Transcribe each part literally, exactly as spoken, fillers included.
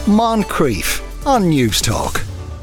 Moncrief on News Talk.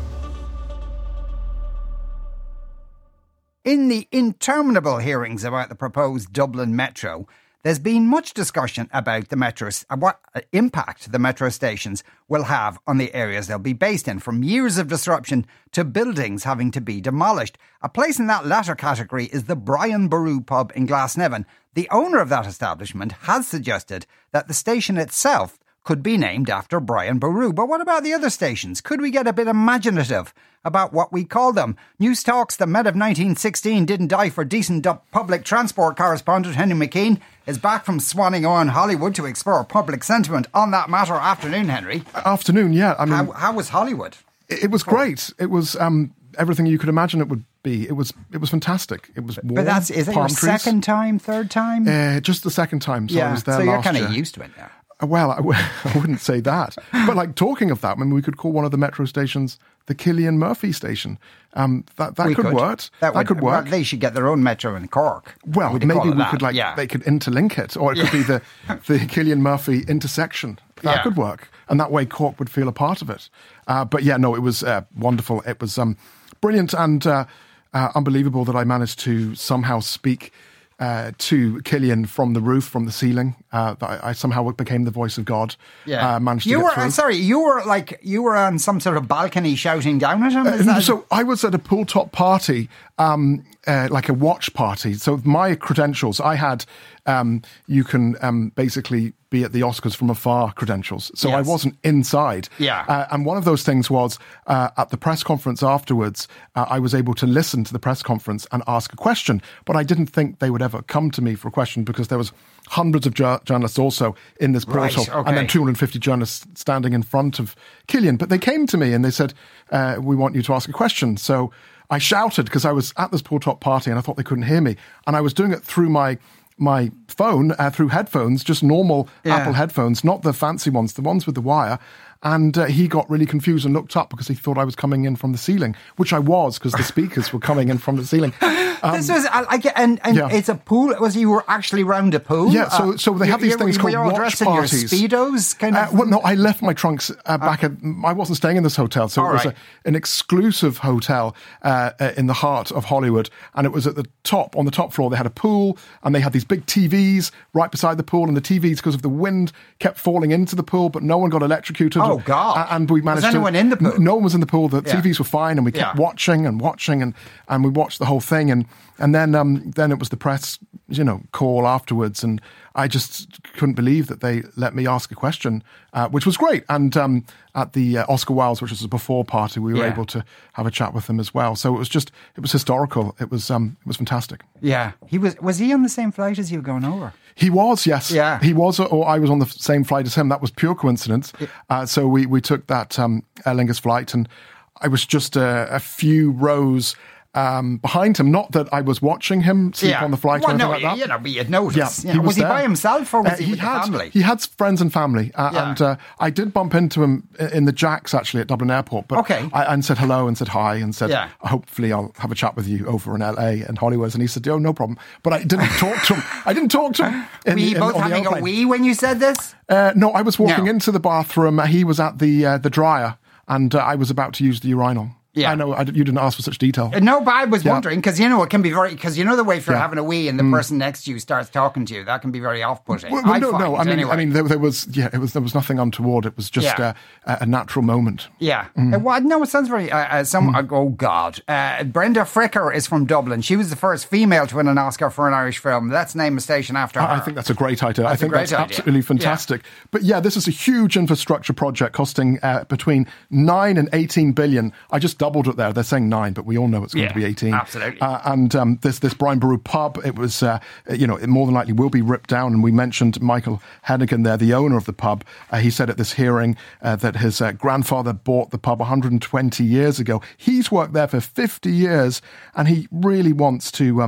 In the interminable hearings about the proposed Dublin Metro, there's been much discussion about the metros, uh, what impact the metro stations will have on the areas they'll be based in, from years of disruption to buildings having to be demolished. A place in that latter category is the Brian Boru pub in Glasnevin. The owner of that establishment has suggested that the station itself could be named after Brian Boru. But what about the other stations? Could we get a bit imaginative about what we call them? News Talk's The Met of nineteen sixteen Didn't Die for Decent Public Transport correspondent Henry McKean is back from Swanningo in Hollywood to explore public sentiment on that matter. Afternoon, Henry. Afternoon, yeah. I mean, how, how was Hollywood? It, it was great. It was um, everything you could imagine it would be. It was it was fantastic. It was warm. But that's is it your trees. second time, third time? Uh, just the second time. So yeah. I was there so you're last kind year. of used to it now. Well, I, w- I wouldn't say that. But like talking of that, I mean, we could call one of the metro stations the Cillian Murphy station. Um, that that we could, could work. That, that would, could work. Well, they should get their own metro in Cork. Well, Would you maybe call it we that? could like yeah. they could interlink it, or it could Yeah. be the the Cillian Murphy intersection. That Yeah. could work, and that way Cork would feel a part of it. Uh, but yeah, no, it was uh, wonderful. It was um, brilliant and uh, uh, unbelievable that I managed to somehow speak Uh, to Cillian from the roof, from the ceiling. Uh, I, I somehow became the voice of God. Yeah, uh, managed you to get were. through. Sorry, you were like you were on some sort of balcony shouting down at him. Is Uh, that... So I was at a pool top party, um, uh, like a watch party. So my credentials, I had. Um, you can um, basically be at the Oscars from afar credentials. So Yes. I wasn't inside. Yeah. Uh, and one of those things was uh, at the press conference afterwards, uh, I was able to listen to the press conference and ask a question. But I didn't think they would ever come to me for a question because there was hundreds of ju- journalists also in this portal, Right, okay. and then two hundred fifty journalists standing in front of Cillian. But they came to me and they said, uh, we want you to ask a question. So I shouted because I was at this pool top party and I thought they couldn't hear me. And I was doing it through my my phone, uh, through headphones, just normal Yeah. Apple headphones, not the fancy ones, the ones with the wire. And uh, he got really confused and looked up because he thought I was coming in from the ceiling, which I was because the speakers were coming in from the ceiling. Um, this was I like, and and yeah. it's a pool. Was you were actually round a pool? Yeah, so so they you- have these you- things were called you all watch dressed parties. in your speedos, kind Uh, of. well, no, I left my trunks uh, back at. I wasn't staying in this hotel, so All it was right. a, an exclusive hotel uh, uh, in the heart of Hollywood, and it was at the top. On the top floor, they had a pool, and they had these big T Vs right beside the pool, and the T Vs, because of the wind, kept falling into the pool, but no one got electrocuted. Oh, God. Uh, and we managed Was anyone to. in the pool? No one was in the pool. The Yeah. T Vs were fine, and we kept Yeah. watching and watching, and and we watched the whole thing, and and then um then it was the press, you know, call afterwards, and I just couldn't believe that they let me ask a question, uh, which was great. And um, at the uh, Oscar Wilde, which was a before party, we were Yeah. able to have a chat with them as well. So it was just, it was historical. It was um, it was fantastic. Yeah, he was. Was he on the same flight as you going over? He was, yes. Yeah. He was, or I was on the same flight as him. That was pure coincidence. Uh, so we, we took that um, Aer Lingus flight, and I was just a, a few rows um, behind him. Not that I was watching him sleep Yeah. on the flight Well, or anything no, like that. you know, but you'd notice. Yeah, You he know, was was he there. by himself or was Uh, he he with had the family? he had friends and family, uh, Yeah. and uh, I did bump into him in the Jacks actually at Dublin Airport. But Okay. I, and said hello and said hi and said Yeah. hopefully I'll have a chat with you over in L A and Hollywood. And he said, "Oh, no problem." But I didn't talk to him. I didn't talk to him. In, Were you in- both on the having a airplane. wee when you said this? Uh, no, I was walking No. into the bathroom. He was at the uh, the dryer, and uh, I was about to use the urinal. Yeah. I know I, you didn't ask for such detail. Uh, No, but I was Yeah. wondering because you know it can be very because you know the way if you're Yeah. having a wee and the person next to you starts talking to you, that can be very off-putting. Well, well, I no, find, no. I mean, anyway. I mean, there, there was, yeah, it was. There was nothing untoward. It was just Yeah. uh, a, a natural moment. Yeah. Mm. Uh, well, no, it sounds very. Uh, uh, some. Uh, oh God. Uh, Brenda Fricker is from Dublin. She was the first female to win an Oscar for an Irish film. Let's name a station after her. I, I think that's a great idea. That's I think a great that's idea. absolutely fantastic. But yeah, this is a huge infrastructure project costing uh, between nine and eighteen billion. I just doubled it there. They're saying nine, but we all know it's going Yeah, to be eighteen. absolutely. Uh, and um, this this Brian Boru pub, it was, uh, you know, it more than likely will be ripped down. And we mentioned Michael Hennigan there, the owner of the pub. Uh, he said at this hearing uh, that his uh, grandfather bought the pub one hundred twenty years ago. He's worked there for fifty years, and he really wants to um,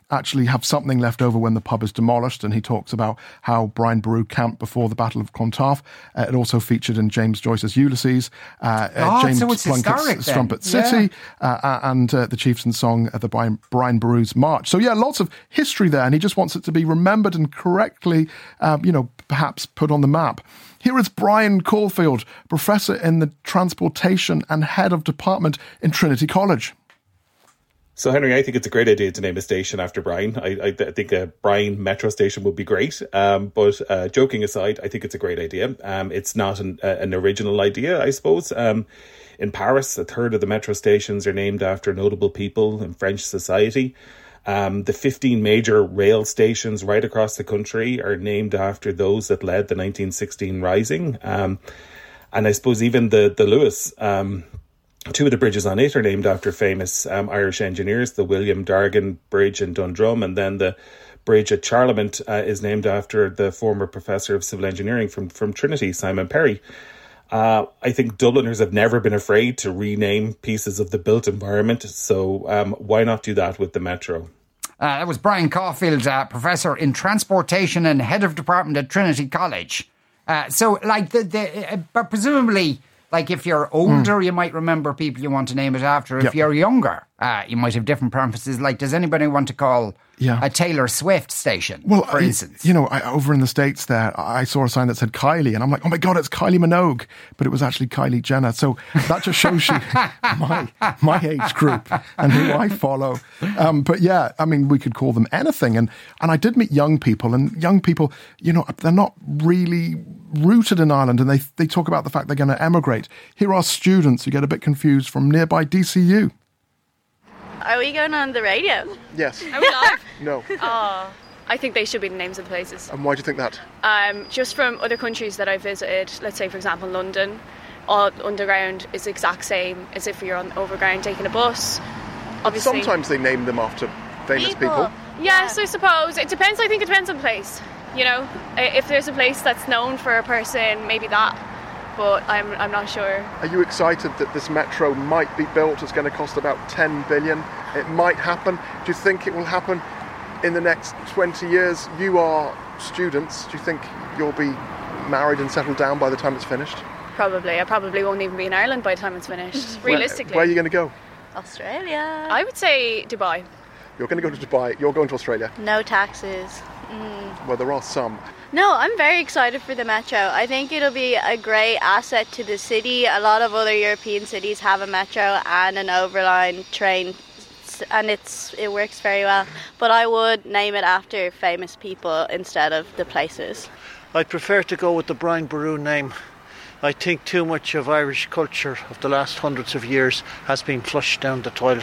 actually have something left over when the pub is demolished, and he talks about how Brian Boru camped before the Battle of Clontarf. Uh, it also featured in James Joyce's Ulysses, uh, oh, uh, James so it's Plunkett's Strumpet City, yeah. uh, and uh, the Chieftain's song, uh, the Brian, Brian Boru's March. So yeah, lots of history there, and he just wants it to be remembered and correctly, um, you know, perhaps put on the map. Here is Brian Caulfield, professor in the transportation and head of department in Trinity College. So, Henry, I think it's a great idea to name a station after Brian. I, I, I think a Brian metro station would be great. Um, but uh, joking aside, I think it's a great idea. Um, it's not an, uh, an original idea, I suppose. Um, in Paris, a third of the metro stations are named after notable people in French society. Um, the fifteen major rail stations right across the country are named after those that led the nineteen sixteen Rising. Um, and I suppose even the, the Lewis... Um, Two of the bridges on it are named after famous um, Irish engineers, the William Dargan Bridge in Dundrum, and then the bridge at Charlemont uh, is named after the former professor of civil engineering from, from Trinity, Simon Perry. Uh, I think Dubliners have never been afraid to rename pieces of the built environment, so um, why not do that with the metro? Uh, that was Brian Caulfield, uh, professor in transportation and head of department at Trinity College. Uh, so, like, the, the uh, but presumably... Like, if you're older, mm. you might remember people you want to name it after. If yep. you're younger, uh, you might have different preferences. Like, does anybody want to call yeah. a Taylor Swift station, well, for I, instance? You know, I, over in the States there, I saw a sign that said Kylie, and I'm like, oh my God, it's Kylie Minogue. But it was actually Kylie Jenner. So that just shows you my, my age group and who I follow. Um, but yeah, I mean, we could call them anything. And, and I did meet young people, and young people, you know, they're not really rooted in Ireland, and they they talk about the fact they're going to emigrate. Here are students who get a bit confused from nearby D C U. Are we going on the radio? Yes. Are we live? No. Oh, I think they should be the names of the places. And why do you think that? Um, just from other countries that I visited, let's say for example London, all underground is the exact same as if you're on overground taking a bus. Obviously, sometimes they name them after famous people. people. Yes, I suppose. It depends. I think it depends on the place. You know, if there's a place that's known for a person, maybe that. But I'm I'm not sure. Are you excited that this metro might be built? It's going to cost about ten billion. It might happen. Do you think it will happen in the next twenty years? You are students. Do you think you'll be married and settled down by the time it's finished? Probably. I probably won't even be in Ireland by the time it's finished. Realistically. Where, where are you going to go? Australia. I would say Dubai. You're going to go to Dubai. You're going to Australia. No taxes. Mm. Well, there are some. No, I'm very excited for the metro. I think it'll be a great asset to the city. A lot of other European cities have a metro and an overline train, and it's it works very well. But I would name it after famous people instead of the places. I'd prefer to go with the Brian Boru name. I think too much of Irish culture of the last hundreds of years has been flushed down the toilet.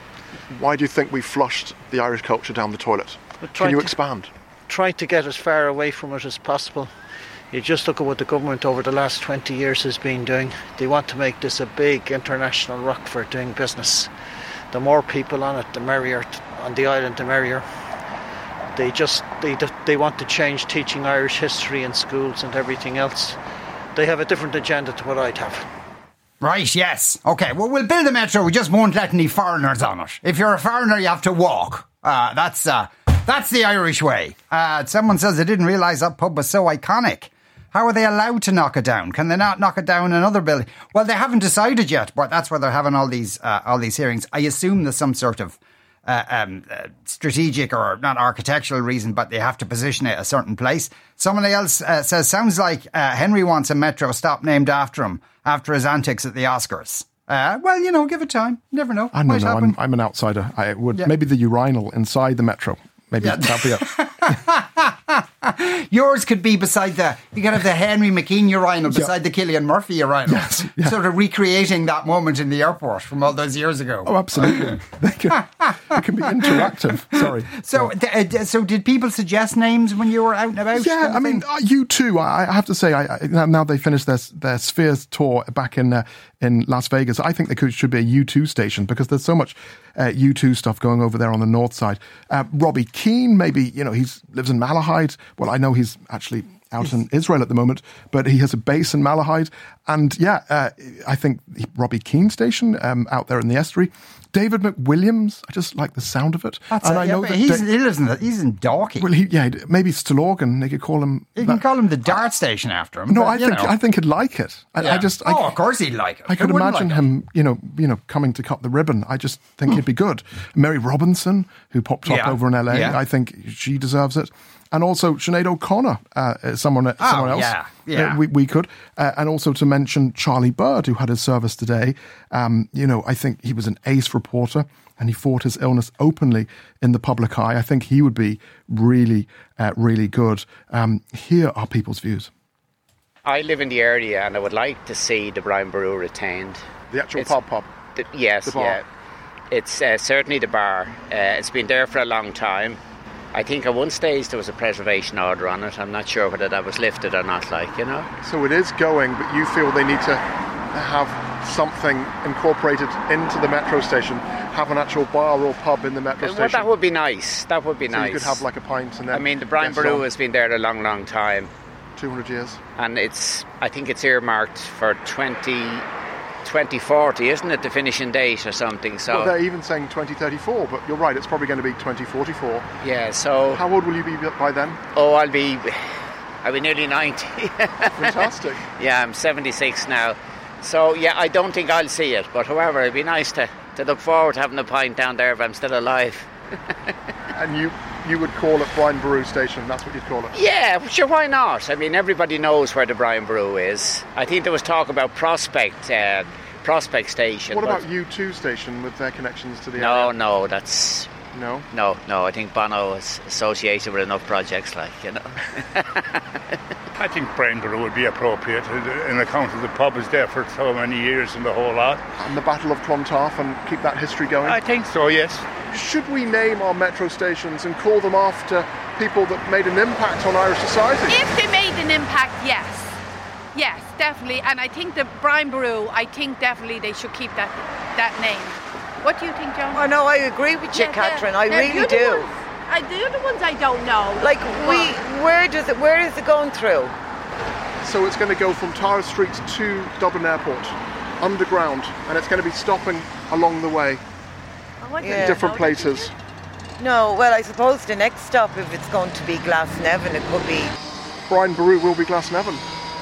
Why do you think we flushed the Irish culture down the toilet? Can you to, expand? Trying to get as far away from it as possible. You just look at what the government over the last twenty years has been doing. They want to make this a big international rock for doing business. The more people on it, the merrier. On the island, the merrier. They just they they want to change teaching Irish history in schools and everything else. They have a different agenda to what I'd have. Right, yes. OK, well, we'll build a metro. We just won't let any foreigners on it. If you're a foreigner, you have to walk. Uh, that's uh, that's the Irish way. Uh, someone says they didn't realise that pub was so iconic. How are they allowed to knock it down? Can they not knock it down another building? Well, they haven't decided yet, but that's why they're having all these uh, all these hearings. I assume there's some sort of uh, um, uh, strategic or not architectural reason, but they have to position it a certain place. Somebody else uh, says, sounds like uh, Henry wants a metro stop named after him, after his antics at the Oscars. Uh, well, you know, give it time. You never know. I don't know. I'm, I'm an outsider. I would yeah. Maybe the urinal inside the metro. Maybe yeah. that'd be it. Yours could be beside the, you could have the Henry McKean urinal beside yeah. the Cillian Murphy urinal. Yes, yeah. Sort of recreating that moment in the airport from all those years ago. Oh, absolutely. they can, it can be interactive. Sorry. So, yeah. uh, so did people suggest names when you were out and about? Yeah, I mean, uh, U two, I, I have to say, I, I, now they finished their, their Spheres tour back in uh, in Las Vegas. I think there could, should be a U two station because there's so much uh, U two stuff going over there on the north side. Uh, Robbie Keane, maybe, you know, he lives in Malahide. Well, I know he's actually out in Israel at the moment, but he has a base in Malahide. And yeah, uh, I think Robbie Keane Station um, out there in the estuary. David McWilliams, I just like the sound of it. That's and it, I yeah, know but that he's, Da- he lives in the, he's in Dalkey. Well, he, yeah, maybe Stillorgan. They could call him. You can that. call him the Dart Station after him. No, but, I you think know. I think he'd like it. I, Yeah. I just. oh, I, of course he'd like it. I could Who wouldn't imagine like it? him, you know, you know, coming to cut the ribbon. I just think he'd be good. Mary Robinson, who popped up Yeah. over in L A, Yeah. I think she deserves it. And also Sinead O'Connor, uh, someone, Oh, someone else. yeah, yeah. Uh, we, we could. Uh, and also to mention Charlie Bird, who had his service today. Um, you know, I think he was an ace reporter and he fought his illness openly in the public eye. I think he would be really, uh, really good. Um, here are people's views. I live in the area and I would like to see the Brian Boru retained. The actual It's- pub pub. The, yes, The bar. yeah. It's uh, certainly the bar. Uh, it's been there for a long time. I think at one stage there was a preservation order on it. I'm not sure whether that was lifted or not, like, you know. So it is going, but you feel they need to have something incorporated into the metro station, have an actual bar or pub in the metro Well, station. that would be nice. That would be so nice. you could have like a pint and then. I mean, the Brian get Boru on. has been there a long, long time. two hundred years. And it's, I think it's earmarked for twenty, twenty forty, isn't it, the finishing date or something? So Well, they're even saying twenty thirty-four, but you're right, it's probably going to be twenty forty-four. yeah, so How old will you be by then? oh, I'll be, I'll be nearly ninety. Fantastic. Yeah, I'm seventy-six now. So yeah, I don't think I'll see it, but however, it'd be nice to, to look forward to having a pint down there if I'm still alive. And you you would call it Brian Boru Station, that's what you'd call it? Yeah, sure, why not? I mean, everybody knows where the Brian Boru is. I think there was talk about Prospect, uh, Prospect Station. What but about U two Station with their connections to the No, area? no, that's No? no, no. I think Bono is associated with enough projects, like, you know. I think Brian Boru would be appropriate in account of the pub is there for so many years and the whole lot. And the Battle of Clontarf and keep that history going? I think so, yes. Should we name our metro stations and call them after people that made an impact on Irish society? If they made an impact, yes. Yes, definitely. And I think the Brian Boru, I think definitely they should keep that that name. What do you think, John? Oh no, I agree with you, Yeah, Catherine. yeah. I Now, really the other do. ones- I, the other ones I don't know. Like we, where does it? Where is it going through? So it's going to go from Tara Street to Dublin Airport, underground, and it's going to be stopping along the way Oh, I Yeah. don't different know. places. No, well, I suppose the next stop, if it's going to be Glasnevin, it could be. Brian Boru will be Glasnevin.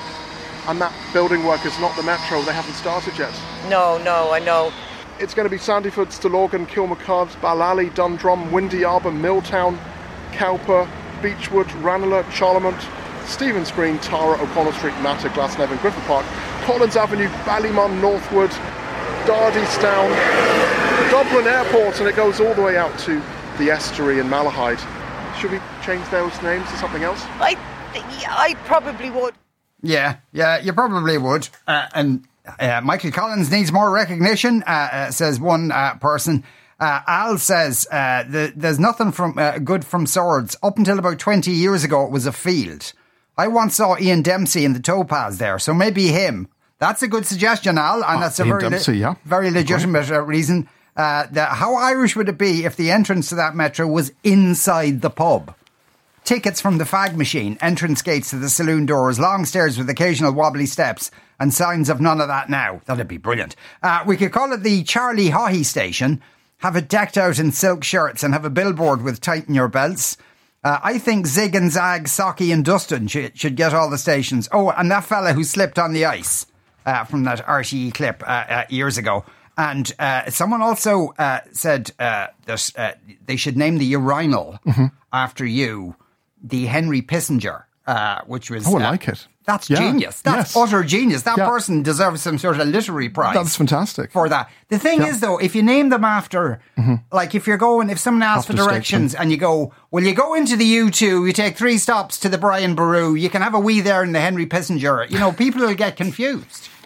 And that building work is not the metro, they haven't started yet. No, no, I know. It's going to be Sandyford, Stillorgan, Kilmacud, Ballally, Dundrum, Windy Arbor, Milltown, Cowper, Beechwood, Ranelagh, Charlemont, Stevens Green, Tara, O'Connell Street, Matter, Glasnevin, Griffith Park, Collins Avenue, Ballymun, Northwood, Dardystown, Dublin Airport, and it goes all the way out to the estuary in Malahide. Should we change those names to something else? I, I probably would. Yeah, yeah, you probably would. Uh, and uh, Michael Collins needs more recognition, uh, uh, says one uh, person. Uh, Al says uh, the, there's nothing from uh, good from Swords. Up until about twenty years ago, it was a field. I once saw Ian Dempsey in the Topaz there, so maybe him. That's a good suggestion, Al, and Ah, that's a Ian very, le- Dempsey, yeah. very legitimate uh, reason. Uh, that, how Irish would it be if the entrance to that metro was inside the pub? Tickets from the fag machine, entrance gates to the saloon doors, long stairs with occasional wobbly steps, and signs of none of that now. That'd be brilliant. Uh, we could call it the Charlie Haughey station, have it decked out in silk shirts and have a billboard with tighten your belts. Uh, I think Zig and Zag, Socky and Dustin should, should get all the stations. Oh, and that fella who slipped on the ice uh, from that R T E clip uh, uh, years ago. And uh, someone also uh, said uh, that uh, they should name the urinal Mm-hmm. after you, the Henry Kissinger, uh, which was... Oh, I uh, like it. That's Yeah. genius. That's Yes. utter genius. That Yeah. person deserves some sort of literary prize. That's fantastic. For that. The thing Yeah. Mm-hmm. is, though, if you name them after, like if you're going, if someone asks for After directions station. and you go, well, you go into the U two, you take three stops to the Brian Boru, you can have a wee there in the Henry Kissinger, you know, people will get confused.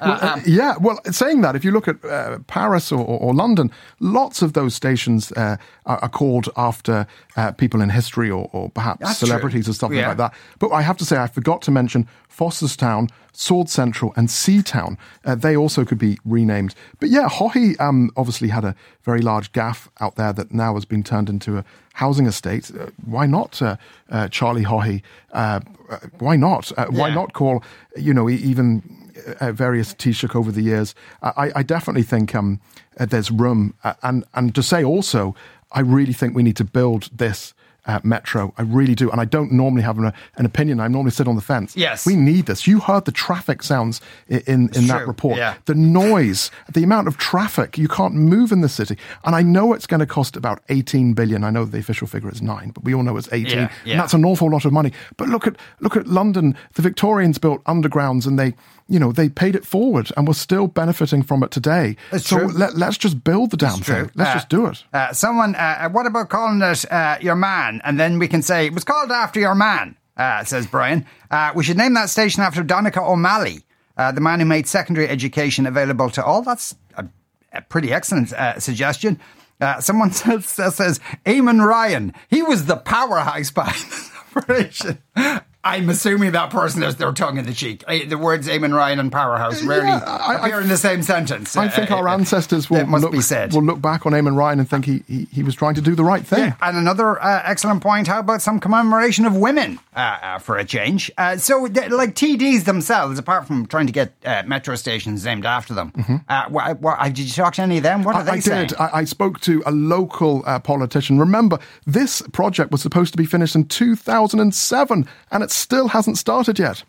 Well, uh, yeah, well, saying that, if you look at uh, Paris or, or, or London, lots of those stations uh, are, are called after uh, people in history or, or perhaps That's celebrities true. or something yeah. like that. But I have to say, I forgot to mention Fosterstown, Sword Central and Seatown. Uh, they also could be renamed. But yeah, Haughey um, obviously had a very large gaff out there that now has been turned into a housing estate. Uh, why not uh, uh, Charlie Haughey? Uh, uh, why not? Uh, why yeah. not call, you know, even uh, various Taoiseach over the years? I, I definitely think um, uh, there's room. Uh, and, and to say also, I really think we need to build this Uh, metro. I really do. And I don't normally have an, an opinion. I normally sit on the fence. Yes. We need this. You heard the traffic sounds in, in, in that report. Yeah. The noise, the amount of traffic. You can't move in the city. And I know it's going to cost about eighteen billion. I know the official figure is nine, but we all know it's eighteen. Yeah, yeah. And that's an awful lot of money. But look at, look at London. The Victorians built undergrounds and they, you know, they paid it forward and we're still benefiting from it today. It's so true. Let, let's just build the damn it's thing. True. Let's uh, just do it. Uh, someone, uh, what about calling it uh, your man? And then we can say, it was called after your man, uh, says Brian. Uh, we should name that station after Donica O'Malley, uh, the man who made secondary education available to all. That's a, a pretty excellent uh, suggestion. Uh, someone says, says, Eamon Ryan, he was the powerhouse behind this operation. I'm assuming that person is their tongue in the cheek. The words Eamon Ryan and powerhouse rarely yeah, I, appear I, in the same sentence. I think uh, our ancestors will must look, be said. will look back on Eamon Ryan and think he, he, he was trying to do the right thing. Yeah, and another uh, excellent point, how about some commemoration of women uh, uh, for a change? Uh, so, like T Ds themselves, apart from trying to get uh, metro stations named after them, mm-hmm. uh, what, what, did you talk to any of them? What are I, they I saying? did. I, I spoke to a local uh, politician. Remember, this project was supposed to be finished in two thousand seven and it still hasn't started. started yet.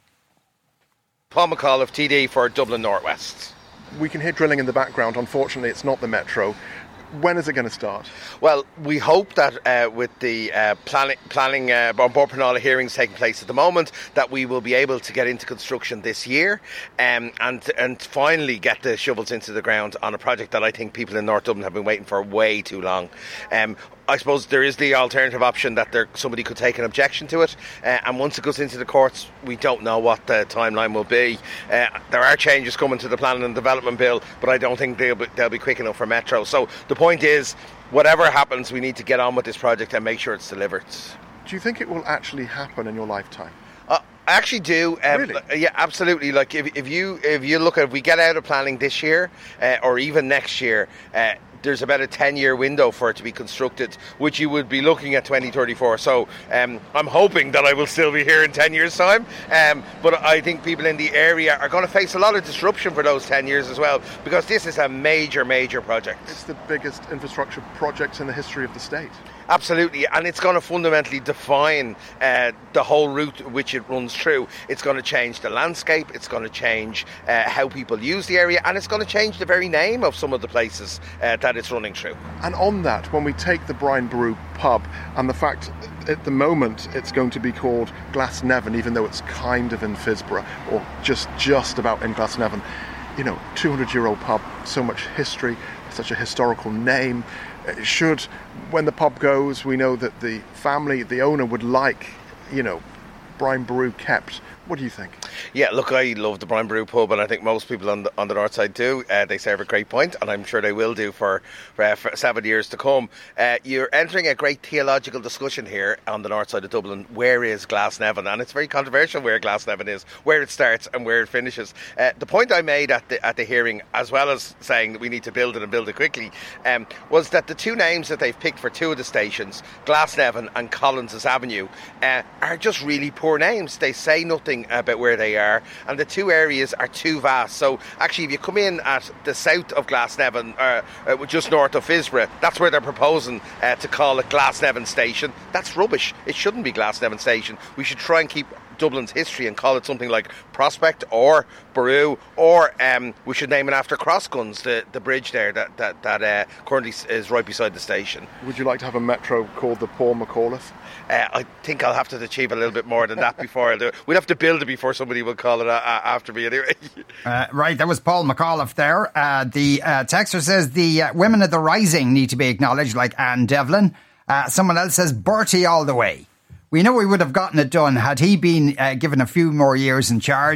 Paul McAuliffe, T D for Dublin North West. We can hear drilling in the background. Unfortunately, it's not the metro. When is it going to start? Well, we hope that uh, with the uh, planning, planning uh, Bord Pleanála hearings taking place at the moment, that we will be able to get into construction this year um, and and finally get the shovels into the ground on a project that I think people in North Dublin have been waiting for way too long. Um, I suppose there is the alternative option that there somebody could take an objection to it, uh, and once it goes into the courts, we don't know what the timeline will be. Uh, there are changes coming to the Planning and Development Bill, but I don't think they'll be, they'll be quick enough for Metro. So the point is, whatever happens, we need to get on with this project and make sure it's delivered. Do you think it will actually happen in your lifetime? Uh, I actually do. Um, really? Yeah, absolutely. Like if, if you if you look at, if we get out of planning this year uh, or even next year, uh, there's about a ten-year window for it to be constructed, which you would be looking at twenty thirty-four. So um, I'm hoping that I will still be here in ten years' time. Um, but I think people in the area are going to face a lot of disruption for those ten years as well, because this is a major, major project. It's the biggest infrastructure project in the history of the state. Absolutely, and it's going to fundamentally define uh, the whole route which it runs through. It's going to change the landscape, it's going to change uh, how people use the area, and it's going to change the very name of some of the places uh, that it's running through. And on that, when we take the Brian Boru pub and the fact at the moment it's going to be called Glasnevin, even though it's kind of in Fisborough or just just about in Glasnevin, you know, two hundred year old pub, so much history, such a historical name. Should, when the pub goes, we know that the family, the owner would like, you know, Brian Boru kept. What do you think? Yeah, look, I love the Brian Boru pub, and I think most people on the, on the north side do. Uh, they serve a great pint, and I'm sure they will do for, for, uh, for seven years to come. Uh, you're entering a great theological discussion here on the north side of Dublin. Where is Glasnevin? And it's very controversial where Glasnevin is, where it starts and where it finishes. Uh, the point I made at the at the hearing, as well as saying that we need to build it and build it quickly, um, was that the two names that they've picked for two of the stations, Glasnevin and Collins's Avenue, uh, are just really poor names. They say nothing about where they are, and the two areas are too vast. So actually, if you come in at the south of Glasnevin, uh, uh, just north of Fisborough, that's where they're proposing uh, to call it Glasnevin Station. That's rubbish. It shouldn't be Glasnevin Station. We should try and keep Dublin's history and call it something like Prospect or Boru, or um, we should name it after Crossguns, the, the bridge there that that, that uh, currently is right beside the station. Would you like to have a metro called the Paul McAuliffe? Uh, I think I'll have to achieve a little bit more than that before I'll do it. We'd have to build it before somebody will call it uh, after me anyway. uh, right, that was Paul McAuliffe there. Uh, the uh, texter says the uh, women of the rising need to be acknowledged, like Anne Devlin. Uh, someone else says Bertie all the way. We know he would have gotten it done had he been uh, given a few more years in charge.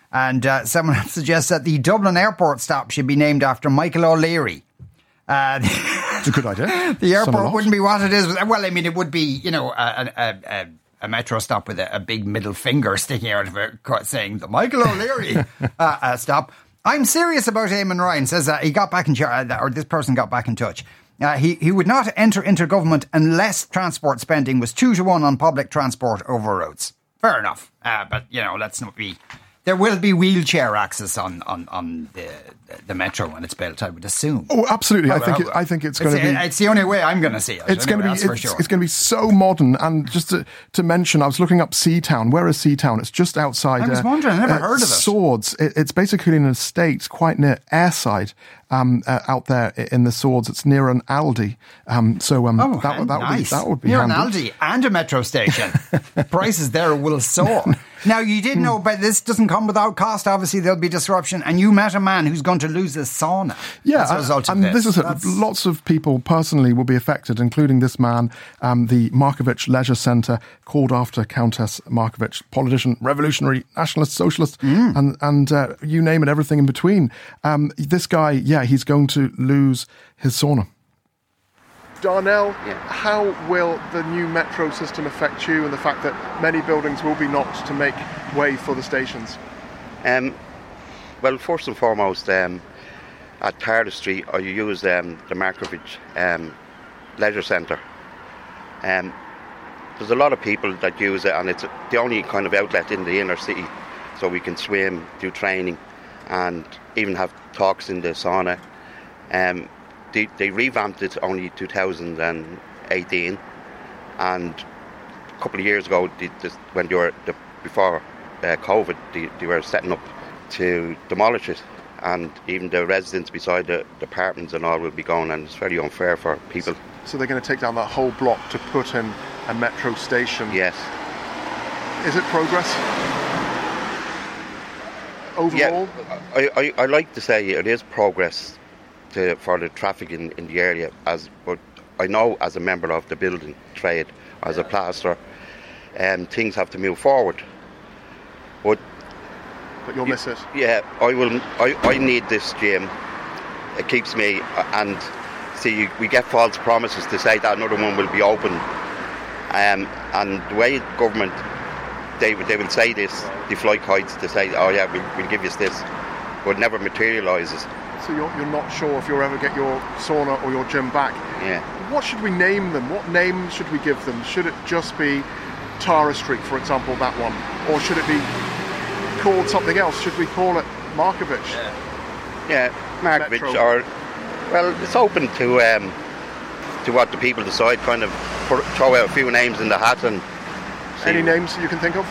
And uh, someone suggests that the Dublin airport stop should be named after Michael O'Leary. Uh, it's a good idea. The airport wouldn't be what it is. Well, I mean, it would be, you know, a, a, a, a metro stop with a, a big middle finger sticking out of it saying the Michael O'Leary uh, uh, stop. I'm serious about Eamon Ryan. Says that he got back in charge, or this person got back in touch. Uh, he, he would not enter into government unless transport spending was two to one on public transport over roads. Fair enough. Uh, but, you know, let's not be... There will be wheelchair access on, on, on the, the metro when it's built, I would assume. Oh, absolutely. Oh, I think well, it, I think it's going to be. It's the only way I'm going to see it. It's anyway, going to be. It's, It's, sure. it's going to be so modern. And just to, to mention, I was looking up Seatown. Where is Seatown? It's just outside. I was uh, wondering. I never uh, heard of it. Swords. It, it's basically an estate quite near Airside. Um, uh, out there in the Swords, it's near an Aldi. Um, so um, oh, that, that nice. would be that would be near handy. an Aldi and a metro station. Prices there will soar. Now you did know, but this doesn't come without cost. Obviously, there'll be disruption. And you met a man who's going to lose his sauna. Yeah, as a result of and this. this is it. Lots of people personally will be affected, including this man. Um, the Markovich Leisure Centre, called after Countess Markovich, politician, revolutionary, nationalist, socialist, mm. and and uh, you name it, everything in between. Um, this guy, yeah, he's going to lose his sauna. Darnell, yeah. How will the new metro system affect you and the fact that many buildings will be knocked to make way for the stations? Um, well, first and foremost, um, at Tardis Street, I use um, the Markovich um, Leisure Centre. Um, there's a lot of people that use it, and it's the only kind of outlet in the inner city, so we can swim, do training, and even have talks in the sauna. Um, they, they revamped it only two thousand eighteen, and a couple of years ago, they, they, when they were the, before uh, COVID, they, they were setting up to demolish it, and even the residents beside the, the apartments and all will be going, and it's very unfair for people. So they're going to take down that whole block to put in a metro station. Yes. Is it progress? Overall? Yeah, I, I, I like to say it is progress to, for the traffic in, in the area, as but I know as a member of the building trade, as a plasterer, um, things have to move forward. But But you'll miss it. Yeah, I will. I, I need this gym. It keeps me, and see, we get false promises to say that another one will be open, um, and the way government, they they will say this, they fly kites to say, oh yeah, we'll, we'll give you this, but it never materialises. So you're, you're not sure if you'll ever get your sauna or your gym back. Yeah. What should we name them? What name should we give them? Should it just be Tara Street, for example, that one, or should it be called something else? Should we call it Markovich? Yeah, yeah Markovich, Metro. Or well, it's open to um, to what the people decide. Kind of put, throw out a few names in the hat and see. Any names that you can think of?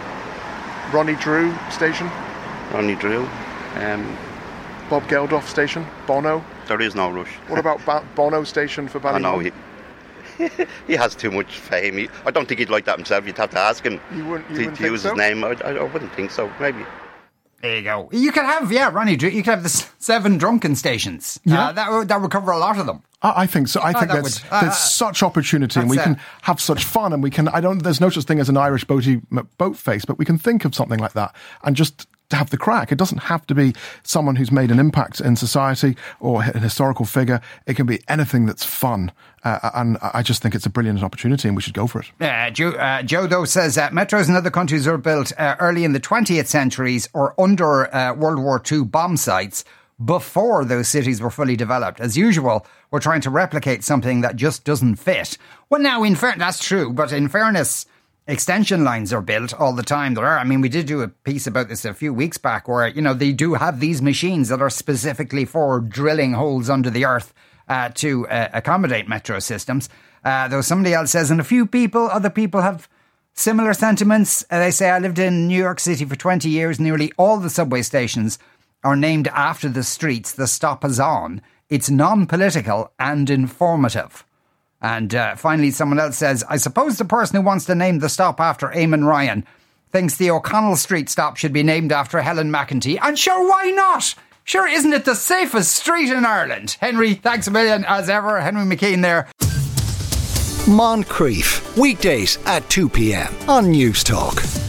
Ronnie Drew Station. Ronnie Drew. Um, Bob Geldof Station. Bono. There is no rush. What about ba- Bono Station for Ballymun? I know he. He has too much fame. He, I don't think he'd like that himself. You'd have to ask him you wouldn't, you to, wouldn't to use so? his name. I, I, I wouldn't think so. Maybe. There you go. You could have, yeah, Ronnie Drew. You could have the seven drunken stations. Yeah. Uh, that would that would cover a lot of them. I think so. I Oh, think that there's, would- uh, there's such opportunity, and we that's can it. have such fun, and we can. I don't. There's no such thing as an Irish boaty boat face, but we can think of something like that and just have the crack. It doesn't have to be someone who's made an impact in society or an historical figure. It can be anything that's fun, uh, and I just think it's a brilliant opportunity, and we should go for it. Uh, Joe, uh, Joe, though, says uh, metros in other countries were built uh, early in the twentieth centuries or under uh, World War Two bomb sites before those cities were fully developed. As usual, we're trying to replicate something that just doesn't fit. Well, now, in fairness, that's true, but in fairness, extension lines are built all the time. There are. I mean, we did do a piece about this a few weeks back where, you know, they do have these machines that are specifically for drilling holes under the earth uh, to uh, accommodate metro systems. Uh, though somebody else says, and a few people, other people have similar sentiments. Uh, they say, I lived in New York City for twenty years. Nearly all the subway stations are named after the streets the stop is on. It's non-political and informative. And uh, finally, someone else says, I suppose the person who wants to name the stop after Eamon Ryan thinks the O'Connell Street stop should be named after Helen McEntee. And sure, why not? Sure, isn't it the safest street in Ireland? Henry, thanks a million as ever. Henry McKean there. Moncrief, weekdays at two p.m. on News Talk.